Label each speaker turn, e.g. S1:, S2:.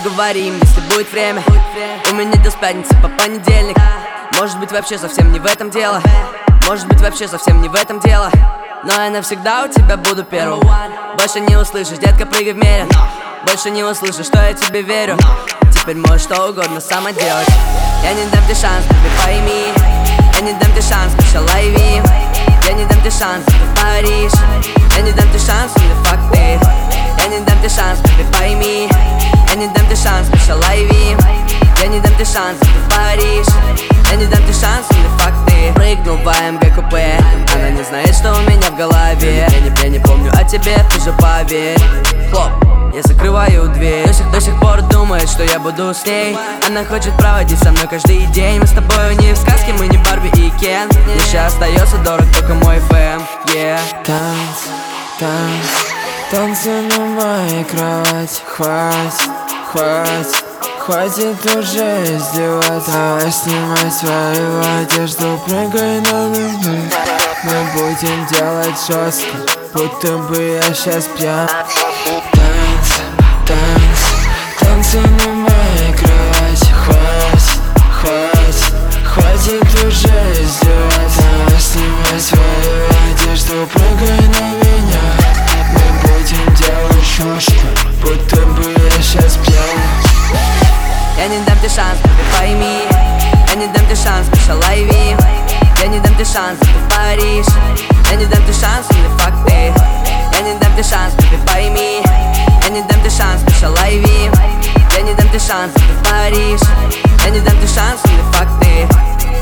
S1: поговорим, если будет время. У меня дел с пятницы по понедельник. Может быть, вообще совсем не в этом дело. Может быть, вообще совсем не в этом дело. Но я навсегда у тебя буду первым. Больше не услышишь, детка, прыгай в мере. Больше не услышишь, что я тебе верю. Теперь можешь что угодно сама делать. Я не дам тебе шанс, ты пойми. Я не дам тебе шанс, пиша лайви. Я не дам тебе шанс, ты говоришь. Я не дам тебе шанс, у меня факты. Я не дам тебе шанс, ты пойми. Я не дам тебе шанс, пиша лайви. Я не дам тебе шанс, ты говоришь. Я не дам тебе шанс, у меня факты. Прыгнул в АМГ купе. Она не знает, что у меня в голове. Я не помню о тебе, ты же поверь. Хлоп, я закрываю дверь. До сих пор думает, что я буду с ней. Она хочет проводить со мной каждый день. Мы с тобой не в сказке, мы не Барби и Кен. Мне сейчас остается дорог только мой ФМ, yeah.
S2: Танцы на моей кровати. Хватит уже издеваться. Давай снимай свою одежду, прыгай на меня. Мы будем делать жестко, будто бы я сейчас пьян. Танцы на моей кровати. Хватит уже издеваться. Давай снимай свою одежду, прыгай на меня. Мы будем делать жестко, будто бы я сейчас пьян.
S1: Я не дам тебе шанс, ты пойми. Я не дам тебе шанс, пиша лайви. Я не дам тебе шанс, ты говоришь. Я не дам тебе шанс, у меня факты. Я не дам тебе шанс, ты пойми. Я не дам тебе шанс, пиша лайви. Я не дам тебе шанс, ты говоришь. Я не дам тебе шанс, у меня факты.